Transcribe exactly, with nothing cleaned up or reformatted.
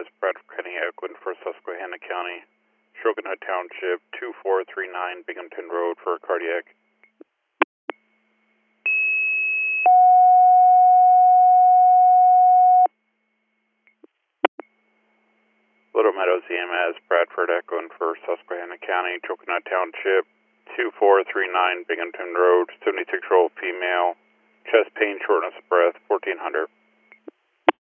M S, Bradford County, Equin for Susquehanna County, Shogunut Township, two four three nine Binghamton Road for cardiac. Little Meadows E M S, Bradford Equin for Susquehanna County, Shogunut Township, two four three nine Binghamton Road, seventy-six year old female, chest pain, shortness of breath, fourteen hundred.